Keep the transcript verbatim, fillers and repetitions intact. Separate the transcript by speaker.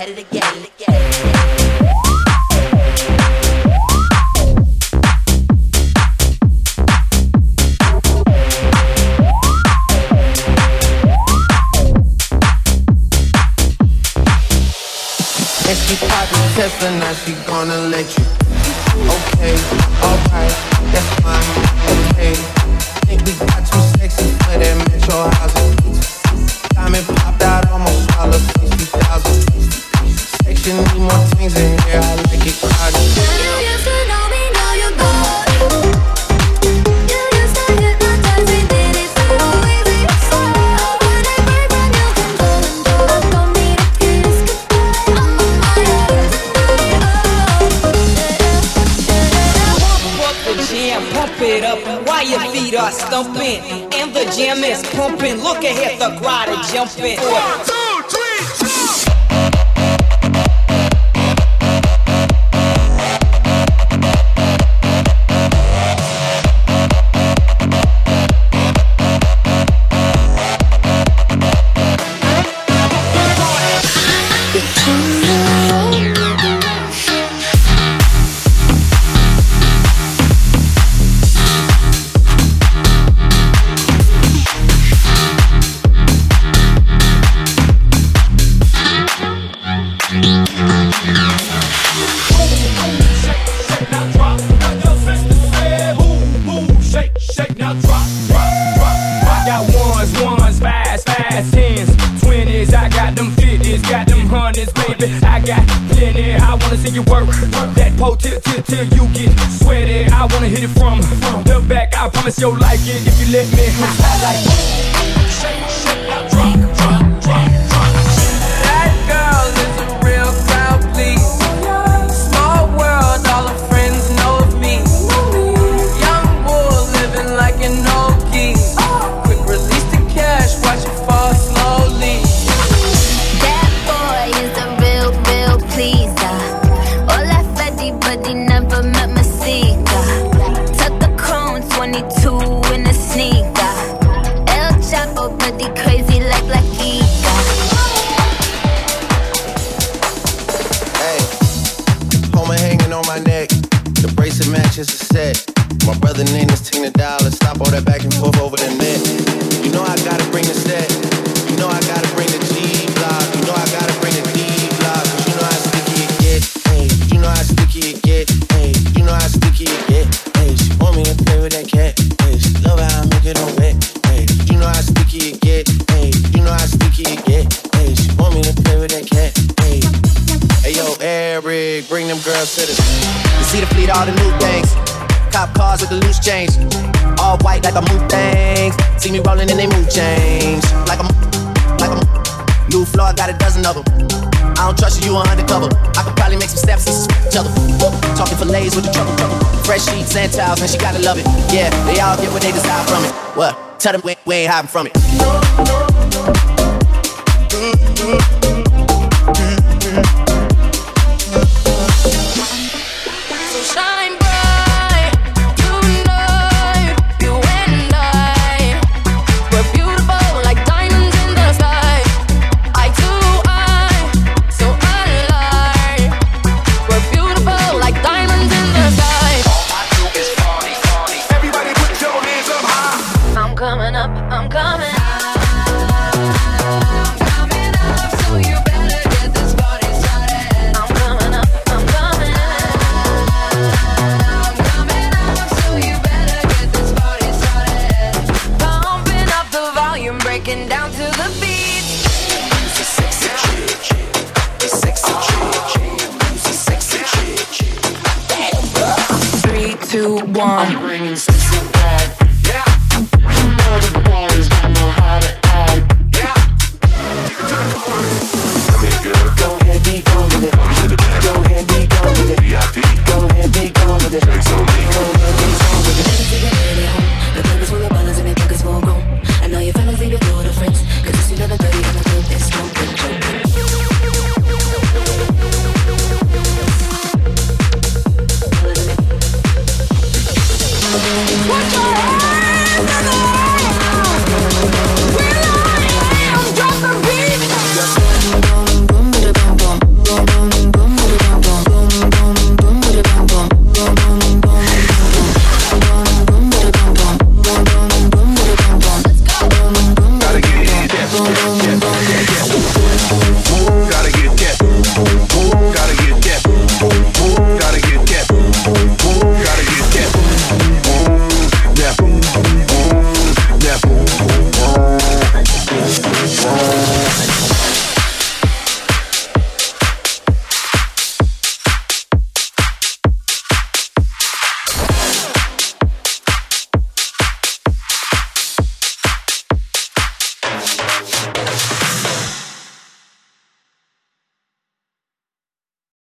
Speaker 1: it again, again.
Speaker 2: And she popped the Tesla, now she gonna let you. Okay, alright, that's fine, okay. Think we got too sexy for that metro housing. Diamond popped out, almost swallowed sixty thousand. Section need more things in here, I like it crowded.
Speaker 3: You used to know me, now you're gone. You used to hypnotize me, did it so easy. So when I break from you, I don't need a kiss goodbye. I'm on fire
Speaker 4: Pump up the jam, pump it up while your feet are stumping. And the jam is pumping, look ahead, the crowd is jumping. One, two, three, jump!
Speaker 5: See you work, work that pole till, till, till you get sweaty. I wanna hit it from, from the back. I promise you'll like it if you let me. I like it. Shake, shake, now drop, drop, drop, drop.
Speaker 2: That girl is a real crowd, please. Small world, all her friends know of me. Young bull living like an old geese. Quick release the cash, watch it fall slowly.
Speaker 3: That boy is a real, real pleaser. But he never met my seeker. Tuck the chrome twenty-two in a sneaker. El Chapo, but he crazy like La Kika.
Speaker 2: Hey, Homer hanging on my neck. The bracelet matches the set. My brother name is Tina Dollar. Stop all that back and forth over the net. You know I gotta bring the set. You know I gotta bring the G-block. You know I gotta bring the D-block. Cause you know how sticky it get. Hey, you know how sticky it get. Hey, you know how sticky it get. Hey, she want me to play with that cat. Hey, she love how I make it all wet. Hey, you know how sticky it get. Hey, you know how sticky it get. Hey, she want me to play with that cat. Hey, hey yo, Eric, bring them girls to the. You see the fleet, all the new things. Cop cars with the loose change. All white like a move things. See me rolling in they mood change. Like a, like a new floor, I got a dozen of them. I don't trust you, you are undercover. I could probably make some steps and switch each other. Talking fillets with the trouble, trouble. Fresh sheets and towels, man, she gotta love it. Yeah, they all get what they desire from it. What? Tell them we, we ain't hiding from it.
Speaker 3: So shine bright tonight. You and I, we're beautiful like diamonds in the sky. Eye to eye, so alive. We're beautiful like diamonds in the sky.
Speaker 5: All I do is party, party. Everybody put your hands up high.
Speaker 3: I'm coming up, I'm coming up. Down to the beat.
Speaker 5: Who's a sexy chick? A sexy chick. Who's a sexy chick?
Speaker 4: Three, two, one.
Speaker 5: I'm bringing sexy back.